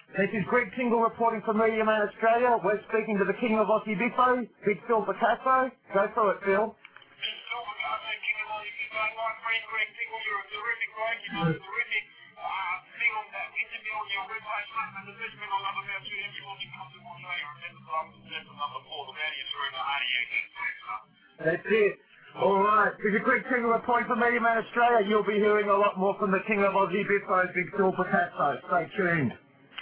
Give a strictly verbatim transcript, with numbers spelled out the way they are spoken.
This is Greg Tingle reporting from Media Man Australia. We're speaking to the King of Aussie Biffo, Big Phil Picasso. Go through it, Phil. That's it. All right. This is Greg Tingle reporting from Media Man Australia. You'll be hearing a lot more from the King of Aussie Biffo, Big Phil Picasso. Stay tuned.